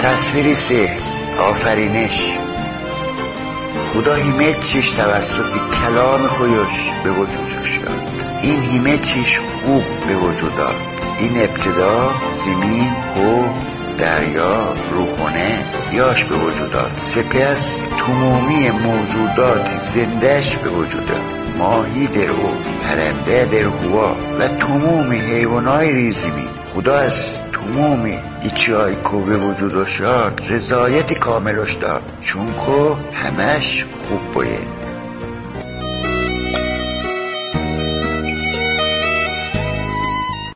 تصویری سه آفرینش. خدا همه چیش توسط کلام خویش به وجود شد. این همه چیش خوب به وجود داد. این ابتدا زمین، کوه، دریا، رودخانه یاش به وجود داد. سپس تمامی موجودات زندهش به وجود داد. ماهی در او، پرنده در هوا و تمام حیوانای ریزمی. خدا از تمام ایچیای که به وجود شد رضایت کاملش داد، چون که همش خوب باید.